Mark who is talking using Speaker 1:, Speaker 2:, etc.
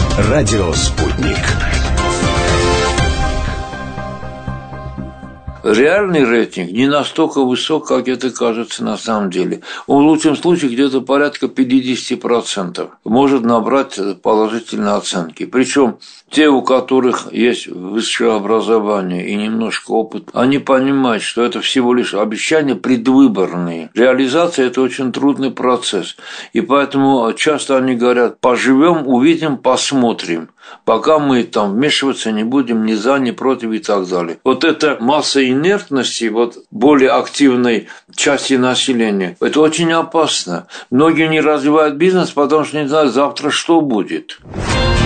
Speaker 1: Радио «Спутник».
Speaker 2: Реальный рейтинг не настолько высок, как это кажется на самом деле. Он в лучшем случае где-то порядка 50% может набрать положительные оценки. Причем те, у которых есть высшее образование и немножко опыт, они понимают, что это всего лишь обещания предвыборные. Реализация – это очень трудный процесс. И поэтому часто они говорят: поживем, увидим, посмотрим. Пока мы там вмешиваться не будем ни за, ни против и так далее. Вот эта масса инертности вот более активной части населения, это очень опасно. Многие не развивают бизнес, потому что не знают завтра, что будет.